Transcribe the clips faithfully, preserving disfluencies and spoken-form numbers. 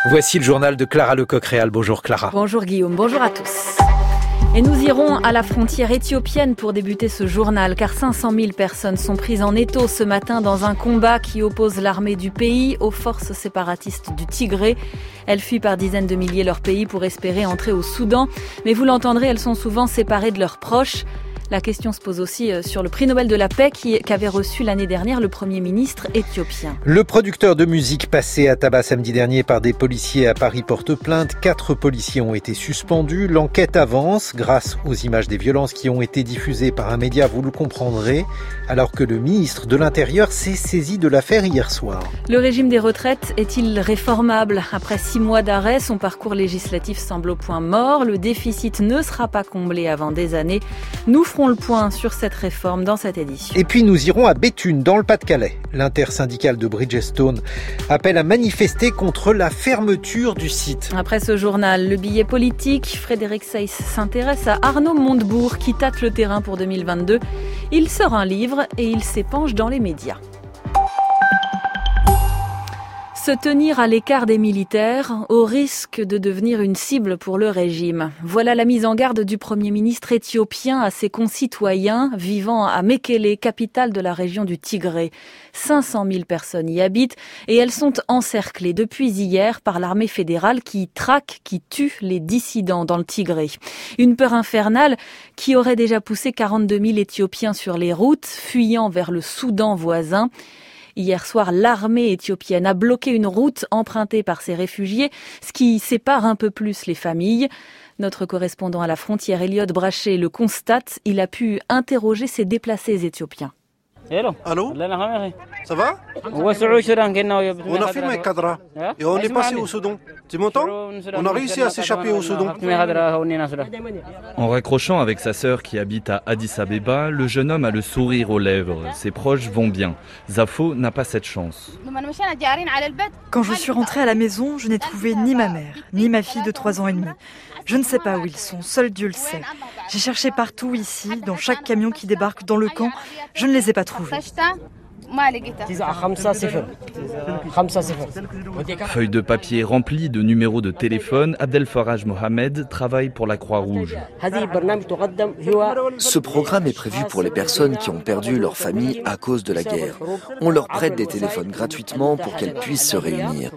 Voici le journal de Clara Lecoq-Réal. Bonjour Clara. Bonjour Guillaume, bonjour à tous. Et nous irons à la frontière éthiopienne pour débuter ce journal, car cinq cent mille personnes sont prises en étau ce matin dans un combat qui oppose l'armée du pays aux forces séparatistes du Tigré. Elles fuient par dizaines de milliers leur pays pour espérer entrer au Soudan. Mais vous l'entendrez, elles sont souvent séparées de leurs proches. La question se pose aussi sur le prix Nobel de la paix qu'avait reçu l'année dernière le Premier ministre éthiopien. Le producteur de musique passé à tabac samedi dernier par des policiers à Paris porte plainte. Quatre policiers ont été suspendus. L'enquête avance grâce aux images des violences qui ont été diffusées par un média, vous le comprendrez, alors que le ministre de l'Intérieur s'est saisi de l'affaire hier soir. Le régime des retraites est-il réformable ? Après six mois d'arrêt, son parcours législatif semble au point mort. Le déficit ne sera pas comblé avant des années. Nous ferons le point sur cette réforme dans cette édition. Et puis nous irons à Béthune, dans le Pas-de-Calais. L'intersyndicale de Bridgestone appelle à manifester contre la fermeture du site. Après ce journal, le billet politique, Frédéric Seyss s'intéresse à Arnaud Montebourg qui tâte le terrain pour deux mille vingt-deux. Il sort un livre et il s'épanche dans les médias. Se tenir à l'écart des militaires au risque de devenir une cible pour le régime. Voilà la mise en garde du Premier ministre éthiopien à ses concitoyens vivant à Mekele, capitale de la région du Tigré. cinq cent mille personnes y habitent et elles sont encerclées depuis hier par l'armée fédérale qui traque, qui tue les dissidents dans le Tigré. Une peur infernale qui aurait déjà poussé quarante-deux mille Éthiopiens sur les routes, fuyant vers le Soudan voisin. Hier soir, l'armée éthiopienne a bloqué une route empruntée par ces réfugiés, ce qui sépare un peu plus les familles. Notre correspondant à la frontière, Elliot Braché, le constate. Il a pu interroger ces déplacés éthiopiens. Hello. Allô? Ça va? On a filmé Kadra et on est passé au Soudan. Tu m'entends? On a réussi à s'échapper au Soudan. En raccrochant avec sa sœur qui habite à Addis Abeba, le jeune homme a le sourire aux lèvres. Ses proches vont bien. Zafo n'a pas cette chance. Quand je suis rentrée à la maison, je n'ai trouvé ni ma mère, ni ma fille de trois ans et demi. Je ne sais pas où ils sont, seul Dieu le sait. J'ai cherché partout ici, dans chaque camion qui débarque dans le camp. Je ne les ai pas trouvés. Feuille de papier remplie de numéros de téléphone, Abdel Faraj Mohamed travaille pour la Croix-Rouge. Ce programme est prévu pour les personnes qui ont perdu leur famille à cause de la guerre. On leur prête des téléphones gratuitement pour qu'elles puissent se réunir.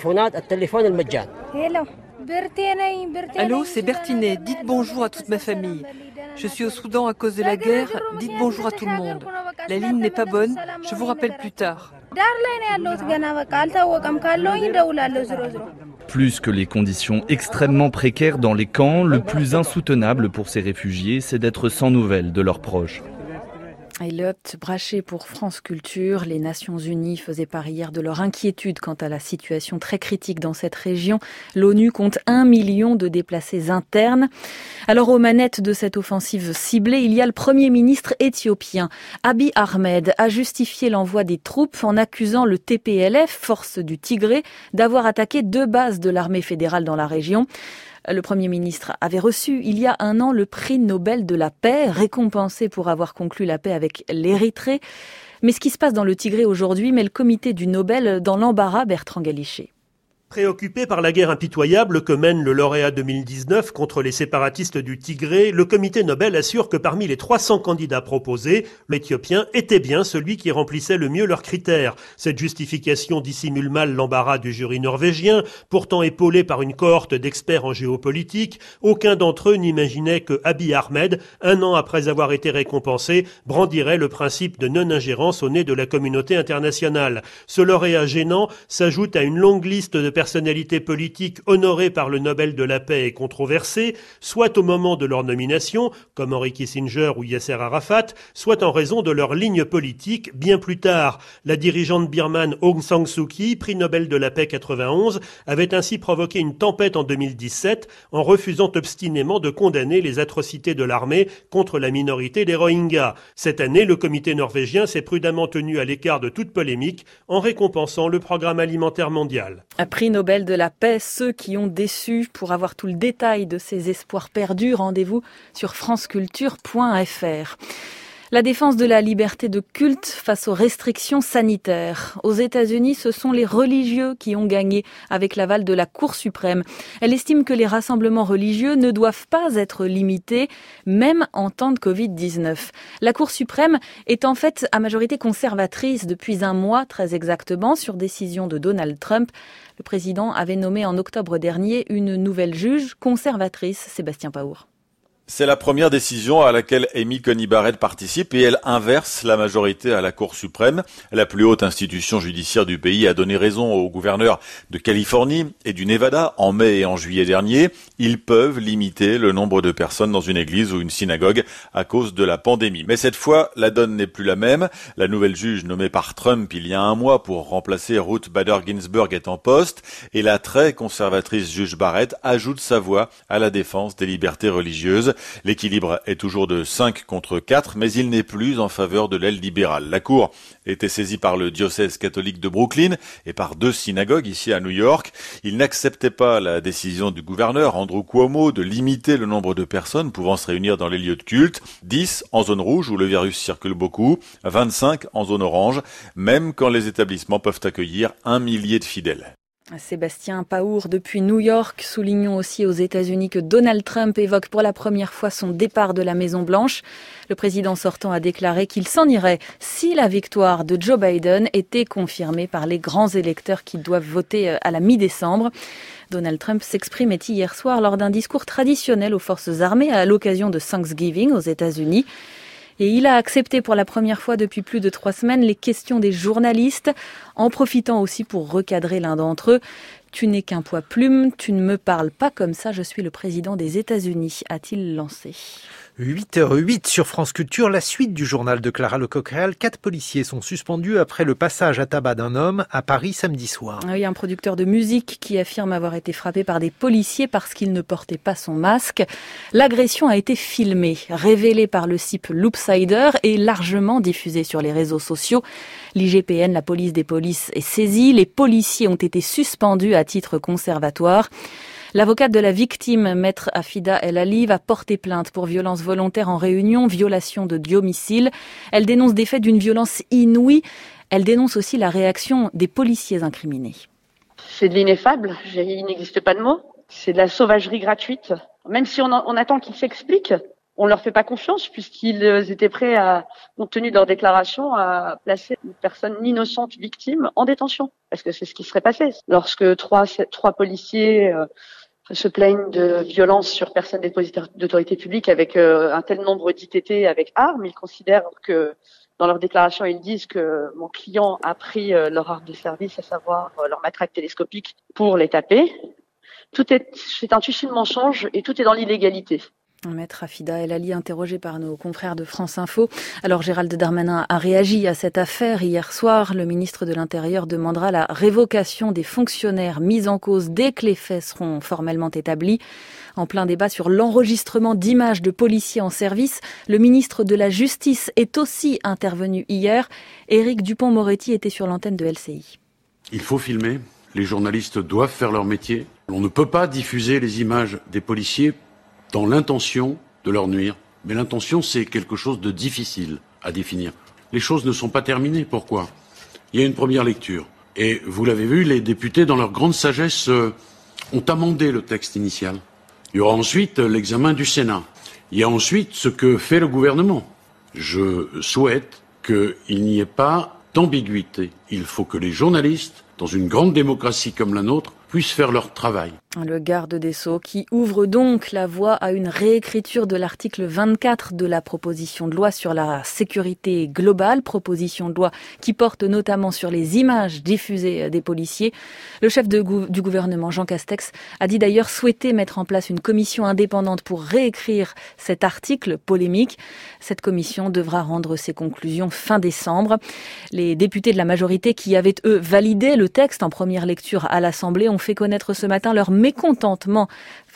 Allô, c'est Bertinet. Dites bonjour à toute ma famille. Je suis au Soudan à cause de la guerre. Dites bonjour à tout le monde. La ligne n'est pas bonne. Je vous rappelle plus tard. Plus que les conditions extrêmement précaires dans les camps, le plus insoutenable pour ces réfugiés, c'est d'être sans nouvelles de leurs proches. Elliot Braché pour France Culture. Les Nations Unies faisaient part hier de leur inquiétude quant à la situation très critique dans cette région. L'ONU compte un million de déplacés internes. Alors aux manettes de cette offensive ciblée, il y a le Premier ministre éthiopien. Abiy Ahmed a justifié l'envoi des troupes en accusant le T P L F, force du Tigré, d'avoir attaqué deux bases de l'armée fédérale dans la région. Le Premier ministre avait reçu il y a un an le prix Nobel de la paix, récompensé pour avoir conclu la paix avec l'Érythrée. Mais ce qui se passe dans le Tigré aujourd'hui met le comité du Nobel dans l'embarras, Bertrand Galichet. Préoccupé par la guerre impitoyable que mène le lauréat deux mille dix-neuf contre les séparatistes du Tigré, le comité Nobel assure que parmi les trois cents candidats proposés, l'Éthiopien était bien celui qui remplissait le mieux leurs critères. Cette justification dissimule mal l'embarras du jury norvégien, pourtant épaulé par une cohorte d'experts en géopolitique. Aucun d'entre eux n'imaginait que Abiy Ahmed, un an après avoir été récompensé, brandirait le principe de non-ingérence au nez de la communauté internationale. Ce lauréat gênant s'ajoute à une longue liste de personnalités politiques honorées par le Nobel de la paix et controversées, soit au moment de leur nomination, comme Henry Kissinger ou Yasser Arafat, soit en raison de leur ligne politique bien plus tard. La dirigeante birmane Aung San Suu Kyi, prix Nobel de la paix quatre-vingt-onze, avait ainsi provoqué une tempête en deux mille dix-sept en refusant obstinément de condamner les atrocités de l'armée contre la minorité des Rohingyas. Cette année, le comité norvégien s'est prudemment tenu à l'écart de toute polémique en récompensant le programme alimentaire mondial. Prix Nobel de la paix, ceux qui ont déçu. Pour avoir tout le détail de ces espoirs perdus, rendez-vous sur franceculture point f r. La défense de la liberté de culte face aux restrictions sanitaires. Aux États-Unis, ce sont les religieux qui ont gagné avec l'aval de la Cour suprême. Elle estime que les rassemblements religieux ne doivent pas être limités, même en temps de covid dix-neuf. La Cour suprême est en fait à majorité conservatrice depuis un mois, très exactement, sur décision de Donald Trump. Le président avait nommé en octobre dernier une nouvelle juge conservatrice, Sébastien Paour. C'est la première décision à laquelle Amy Coney Barrett participe et elle inverse la majorité à la Cour suprême. La plus haute institution judiciaire du pays a donné raison aux gouverneurs de Californie et du Nevada en mai et en juillet dernier. Ils peuvent limiter le nombre de personnes dans une église ou une synagogue à cause de la pandémie. Mais cette fois, la donne n'est plus la même. La nouvelle juge nommée par Trump il y a un mois pour remplacer Ruth Bader Ginsburg est en poste et la très conservatrice juge Barrett ajoute sa voix à la défense des libertés religieuses. L'équilibre est toujours de cinq contre quatre, mais il n'est plus en faveur de l'aile libérale. La Cour était saisie par le diocèse catholique de Brooklyn et par deux synagogues ici à New York. Ils n'acceptaient pas la décision du gouverneur Andrew Cuomo de limiter le nombre de personnes pouvant se réunir dans les lieux de culte. dix en zone rouge où le virus circule beaucoup, vingt-cinq en zone orange, même quand les établissements peuvent accueillir un millier de fidèles. Sébastien Paour depuis New York. Soulignons aussi aux États-Unis que Donald Trump évoque pour la première fois son départ de la Maison-Blanche. Le président sortant a déclaré qu'il s'en irait si la victoire de Joe Biden était confirmée par les grands électeurs qui doivent voter à la mi-décembre. Donald Trump s'exprimait hier soir lors d'un discours traditionnel aux forces armées à l'occasion de Thanksgiving aux États-Unis. Et il a accepté pour la première fois depuis plus de trois semaines les questions des journalistes, en profitant aussi pour recadrer l'un d'entre eux. « Tu n'es qu'un poids plume, tu ne me parles pas comme ça, je suis le président des États-Unis », a-t-il lancé. huit heures huit sur France Culture, la suite du journal de Clara Lecoq-Réal. Quatre policiers sont suspendus après le passage à tabac d'un homme à Paris samedi soir. Oui, un producteur de musique qui affirme avoir été frappé par des policiers parce qu'il ne portait pas son masque. L'agression a été filmée, révélée par le site Loopsider et largement diffusée sur les réseaux sociaux. L'I G P N, la police des polices, est saisie. Les policiers ont été suspendus à titre conservatoire. L'avocate de la victime, maître Afida El Ali, va porter plainte pour violence volontaire en réunion, violation de domicile. Elle dénonce des faits d'une violence inouïe. Elle dénonce aussi la réaction des policiers incriminés. C'est de l'ineffable, il n'existe pas de mots. C'est de la sauvagerie gratuite. Même si on, on attend qu'ils s'expliquent, on ne leur fait pas confiance puisqu'ils étaient prêts, à, compte tenu de leur déclaration, à placer une personne innocente victime en détention. Parce que c'est ce qui serait passé. Lorsque trois, trois policiers euh, se plaignent de violences sur personnes dépositaires d'autorité publique avec euh, un tel nombre d'I T T avec armes, ils considèrent que, dans leur déclaration, ils disent que mon client a pris euh, leur arme de service, à savoir euh, leur matraque télescopique, pour les taper. Tout est, c'est un fichu de mensonge et tout est dans l'illégalité. Maître Afida El Ali, interrogé par nos confrères de France Info. Alors Gérald Darmanin a réagi à cette affaire hier soir. Le ministre de l'Intérieur demandera la révocation des fonctionnaires mis en cause dès que les faits seront formellement établis. En plein débat sur l'enregistrement d'images de policiers en service, le ministre de la Justice est aussi intervenu hier. Éric Dupond-Moretti était sur l'antenne de L C I. Il faut filmer. Les journalistes doivent faire leur métier. On ne peut pas diffuser les images des policiers dans l'intention de leur nuire. Mais l'intention, c'est quelque chose de difficile à définir. Les choses ne sont pas terminées. Pourquoi ? Il y a une première lecture. Et vous l'avez vu, les députés, dans leur grande sagesse, euh, ont amendé le texte initial. Il y aura ensuite l'examen du Sénat. Il y a ensuite ce que fait le gouvernement. Je souhaite qu'il n'y ait pas d'ambiguïté. Il faut que les journalistes, dans une grande démocratie comme la nôtre, puissent faire leur travail. Le garde des Sceaux qui ouvre donc la voie à une réécriture de l'article vingt-quatre de la proposition de loi sur la sécurité globale, proposition de loi qui porte notamment sur les images diffusées des policiers. Le chef de gou- du gouvernement, Jean Castex, a dit d'ailleurs souhaiter mettre en place une commission indépendante pour réécrire cet article polémique. Cette commission devra rendre ses conclusions fin décembre. Les députés de la majorité qui avaient, eux, validé le texte en première lecture à l'Assemblée ont fait connaître ce matin leur mécontentement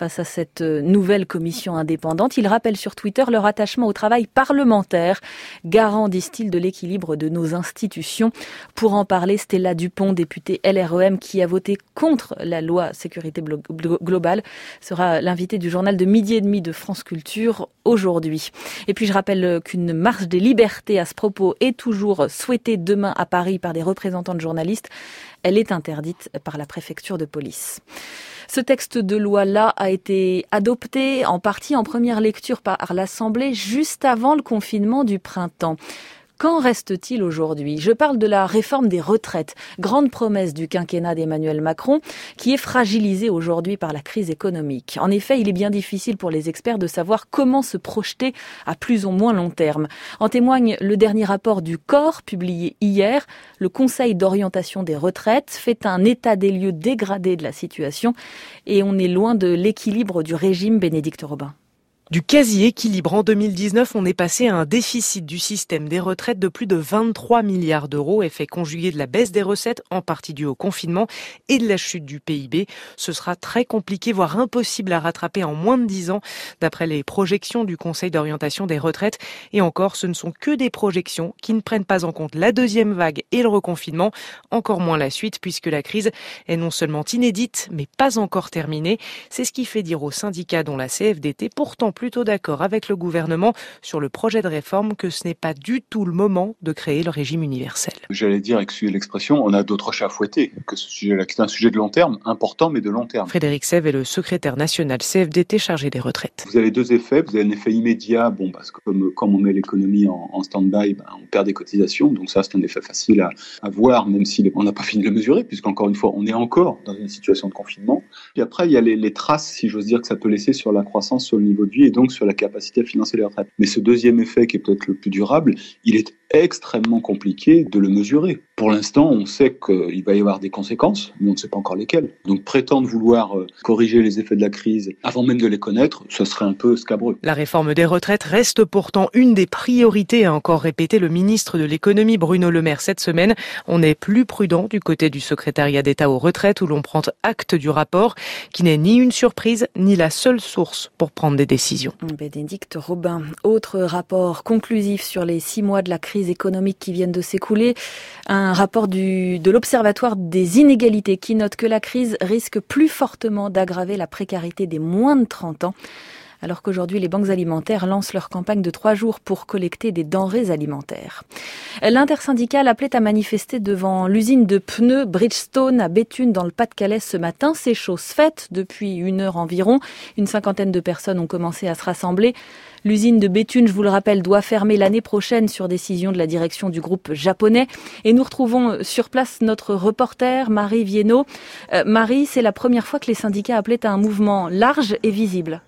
Face à cette nouvelle commission indépendante, ils rappellent sur Twitter leur attachement au travail parlementaire, garant, disent-ils, de l'équilibre de nos institutions. Pour en parler, Stella Dupont, députée L R E M, qui a voté contre la loi sécurité globale, sera l'invitée du journal de midi et demi de France Culture aujourd'hui. Et puis je rappelle qu'une marche des libertés à ce propos est toujours souhaitée demain à Paris par des représentants de journalistes. Elle est interdite par la préfecture de police. Ce texte de loi-là a été adopté en partie en première lecture par l'Assemblée juste avant le confinement du printemps. Qu'en reste-t-il aujourd'hui ? Je parle de la réforme des retraites, grande promesse du quinquennat d'Emmanuel Macron, qui est fragilisée aujourd'hui par la crise économique. En effet, il est bien difficile pour les experts de savoir comment se projeter à plus ou moins long terme. En témoigne le dernier rapport du C O R, publié hier. Le Conseil d'orientation des retraites fait un état des lieux dégradé de la situation et on est loin de l'équilibre du régime. Bénédicte Robin. Du quasi-équilibre en deux mille dix-neuf, on est passé à un déficit du système des retraites de plus de vingt-trois milliards d'euros, effet conjugué de la baisse des recettes, en partie due au confinement, et de la chute du P I B. Ce sera très compliqué, voire impossible à rattraper en moins de dix ans, d'après les projections du Conseil d'orientation des retraites. Et encore, ce ne sont que des projections qui ne prennent pas en compte la deuxième vague et le reconfinement, encore moins la suite, puisque la crise est non seulement inédite, mais pas encore terminée. C'est ce qui fait dire aux syndicats, dont la C F D T, pourtant plutôt d'accord avec le gouvernement sur le projet de réforme, que ce n'est pas du tout le moment de créer le régime universel. J'allais dire, excusez l'expression, on a d'autres chats à fouetter que ce sujet-là, qui est un sujet de long terme, important mais de long terme. Frédéric Sève est le secrétaire national C F D T chargé des retraites. Vous avez deux effets. Vous avez un effet immédiat, bon, parce que comme, comme on met l'économie en, en stand-by, ben, on perd des cotisations, donc ça c'est un effet facile à, à voir, même si on n'a pas fini de le mesurer, puisqu'encore une fois, on est encore dans une situation de confinement. Puis après, il y a les, les traces, si j'ose dire, que ça peut laisser sur la croissance, sur le niveau de vie, et donc sur la capacité à financer les retraites. Mais ce deuxième effet, qui est peut-être le plus durable, il est extrêmement compliqué de le mesurer. Pour l'instant, on sait qu'il va y avoir des conséquences, mais on ne sait pas encore lesquelles. Donc prétendre vouloir corriger les effets de la crise avant même de les connaître, ce serait un peu scabreux. La réforme des retraites reste pourtant une des priorités, a encore répété le ministre de l'économie Bruno Le Maire cette semaine. On est plus prudent du côté du secrétariat d'État aux retraites, où l'on prend acte du rapport, qui n'est ni une surprise, ni la seule source pour prendre des décisions. Bénédicte Robin, autre rapport conclusif sur les six mois de la crise économiques qui viennent de s'écouler. Un rapport du, de l'Observatoire des inégalités qui note que la crise risque plus fortement d'aggraver la précarité des moins de trente ans. Alors qu'aujourd'hui, les banques alimentaires lancent leur campagne de trois jours pour collecter des denrées alimentaires. L'intersyndicale appelait à manifester devant l'usine de pneus Bridgestone à Béthune dans le Pas-de-Calais ce matin. C'est chose faite. Depuis une heure environ, une cinquantaine de personnes ont commencé à se rassembler. L'usine de Béthune, je vous le rappelle, doit fermer l'année prochaine sur décision de la direction du groupe japonais. Et nous retrouvons sur place notre reporter, Marie Viennot. Euh, Marie, c'est la première fois que les syndicats appelaient à un mouvement large et visible.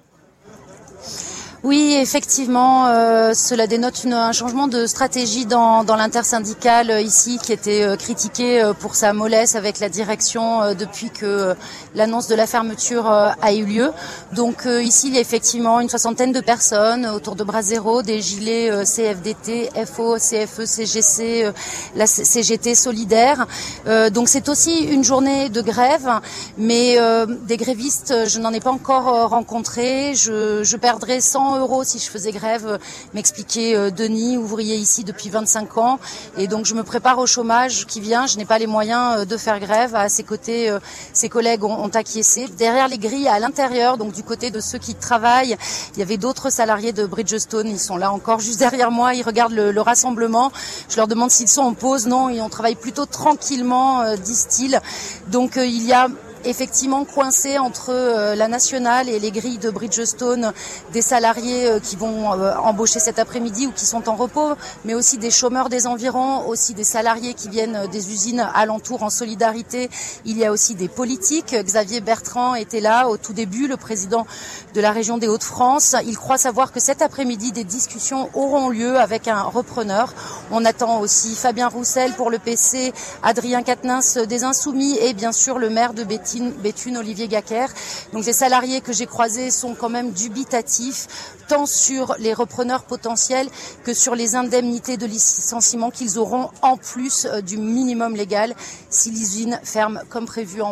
Oui, effectivement, euh, cela dénote une, un changement de stratégie dans, dans l'intersyndicale euh, ici, qui était euh, critiqué euh, pour sa mollesse avec la direction euh, depuis que euh, l'annonce de la fermeture euh, a eu lieu. Donc euh, ici, il y a effectivement une soixantaine de personnes autour de Bras Zéro, des gilets euh, C F D T, F O, C F E, C G C, euh, la C G T solidaire. Euh, donc c'est aussi une journée de grève, mais euh, des grévistes, je n'en ai pas encore euh, rencontré. Je, je perdrais cent euros si je faisais grève, m'expliquait euh, Denis, ouvrier ici depuis vingt-cinq ans, et donc je me prépare au chômage qui vient. Je n'ai pas les moyens euh, de faire grève. À ses côtés, euh, ses collègues ont, ont acquiescé. Derrière les grilles, à l'intérieur, donc du côté de ceux qui travaillent, il y avait d'autres salariés de Bridgestone. Ils sont là encore juste derrière moi. Ils regardent le, le rassemblement. Je leur demande s'ils sont en pause. Non, et on travaille plutôt tranquillement, euh, disent-ils. Donc euh, il y a effectivement coincé entre euh, la nationale et les grilles de Bridgestone, des salariés euh, qui vont euh, embaucher cet après-midi ou qui sont en repos, mais aussi des chômeurs des environs, aussi des salariés qui viennent euh, des usines alentours en solidarité. Il y a aussi des politiques. Xavier Bertrand était là au tout début, le président de la région des Hauts-de-France. Il croit savoir que cet après-midi, des discussions auront lieu avec un repreneur. On attend aussi Fabien Roussel pour le P C, Adrien Quatennens des Insoumis et bien sûr le maire de Béthune, Béthune, Olivier Gacquer. Donc les salariés que j'ai croisés sont quand même dubitatifs, tant sur les repreneurs potentiels que sur les indemnités de licenciement qu'ils auront en plus du minimum légal si l'usine ferme comme prévu en mai.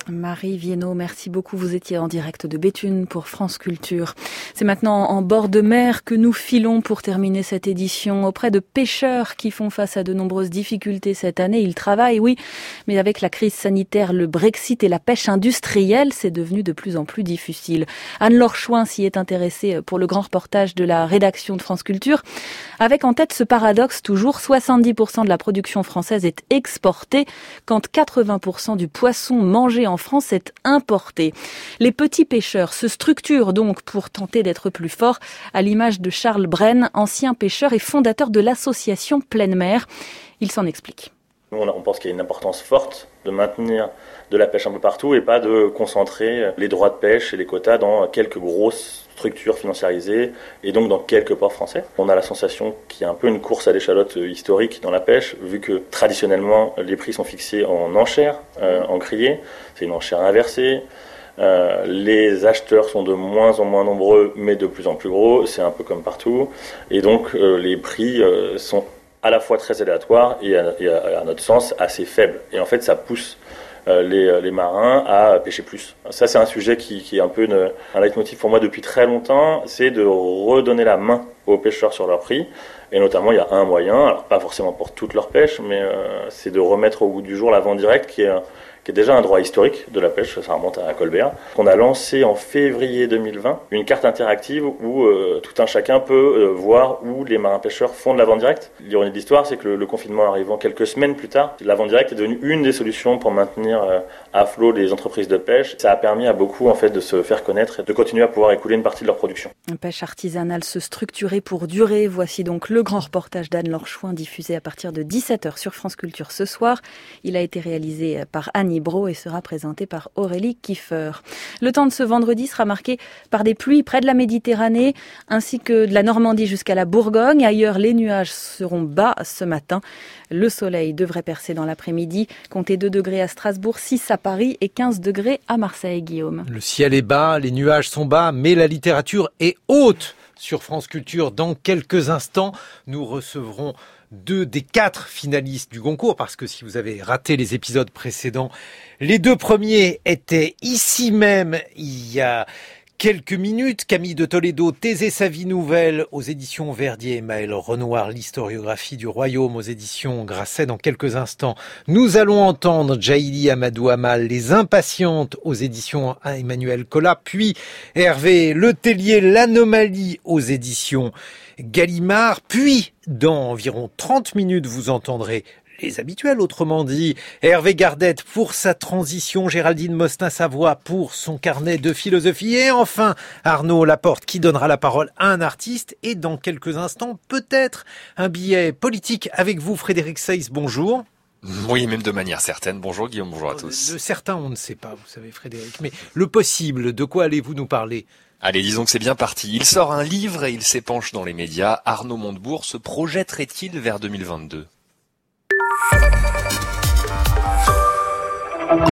Marie Viennot, merci beaucoup. Vous étiez en direct de Béthune pour France Culture. C'est maintenant en bord de mer que nous filons pour terminer cette édition. Auprès de pêcheurs qui font face à de nombreuses difficultés cette année, ils travaillent, oui, mais avec la crise sanitaire, le Brexit et la pêche industrielle, c'est devenu de plus en plus difficile. Anne-Laure Chouin s'y est intéressée pour le grand reportage de la rédaction de France Culture, avec en tête ce paradoxe toujours, soixante-dix pour cent de la production française est exportée, quand quatre-vingts pour cent du poisson mangé en France est importé. Les petits pêcheurs se structurent donc pour tenter d'être plus forts, à l'image de Charles Brenne, ancien pêcheur et fondateur de l'association Pleine Mer. Il s'en explique. Nous, on pense qu'il y a une importance forte de maintenir de la pêche un peu partout et pas de concentrer les droits de pêche et les quotas dans quelques grosses structures financiarisées et donc dans quelques ports français. On a la sensation qu'il y a un peu une course à l'échalote historique dans la pêche, vu que traditionnellement les prix sont fixés en enchères, euh, en criée. C'est une enchère inversée. Euh, les acheteurs sont de moins en moins nombreux, mais de plus en plus gros. C'est un peu comme partout. Et donc euh, les prix euh, sont à la fois très aléatoires et à, et à, à notre sens assez faibles. Et en fait, ça pousse euh, les, les marins à pêcher plus. Ça, c'est un sujet qui, qui est un peu une, un leitmotiv pour moi depuis très longtemps, c'est de redonner la main aux pêcheurs sur leur prix. Et notamment, il y a un moyen, alors pas forcément pour toute leur pêche, mais euh, c'est de remettre au goût du jour la vente directe, qui est qui est déjà un droit historique de la pêche, ça remonte à Colbert, qu'on a lancé en février deux mille vingt, une carte interactive où euh, tout un chacun peut euh, voir où les marins-pêcheurs font de la vente directe. L'ironie de l'histoire, c'est que le, le confinement arrivant quelques semaines plus tard, la vente directe est devenue une des solutions pour maintenir euh, à flot les entreprises de pêche. Ça a permis à beaucoup en fait, de se faire connaître et de continuer à pouvoir écouler une partie de leur production. Une pêche artisanale se structurer pour durer. Voici donc le grand reportage d'Anne-Laure Chouin diffusé à partir de dix-sept heures sur France Culture ce soir. Il a été réalisé par Annie Brault et sera présenté par Aurélie Kiefer. Le temps de ce vendredi sera marqué par des pluies près de la Méditerranée ainsi que de la Normandie jusqu'à la Bourgogne. Ailleurs, les nuages seront bas ce matin. Le soleil devrait percer dans l'après-midi. Comptez deux degrés à Strasbourg, six à Paris et quinze degrés à Marseille, Guillaume. Le ciel est bas, les nuages sont bas, mais la littérature est haute. Sur France Culture, dans quelques instants, nous recevrons deux des quatre finalistes du concours, parce que si vous avez raté les épisodes précédents, les deux premiers étaient ici même il y a quelques minutes. Camille de Toledo, Thésée sa vie nouvelle aux éditions Verdier, et Maël Renoir, l'historiographie du royaume aux éditions Grasset. Dans quelques instants, nous allons entendre Djaïli Amadou Amal, Les Impatientes aux éditions Emmanuel Collat, puis Hervé Letellier, L'Anomalie aux éditions Gallimard, puis dans environ trente minutes, vous entendrez les habituels, autrement dit, Hervé Gardette pour sa transition, Géraldine Mostin-Savoie pour son carnet de philosophie, et enfin Arnaud Laporte qui donnera la parole à un artiste, et dans quelques instants, peut-être un billet politique avec vous, Frédéric Seyss, bonjour. Oui, même de manière certaine. Bonjour Guillaume, bonjour à tous. De certains, on ne sait pas, vous savez Frédéric, mais le possible, de quoi allez-vous nous parler ? Allez, disons que c'est bien parti. Il sort un livre et il s'épanche dans les médias. Arnaud Montebourg se projetterait-il vers deux mille vingt-deux ?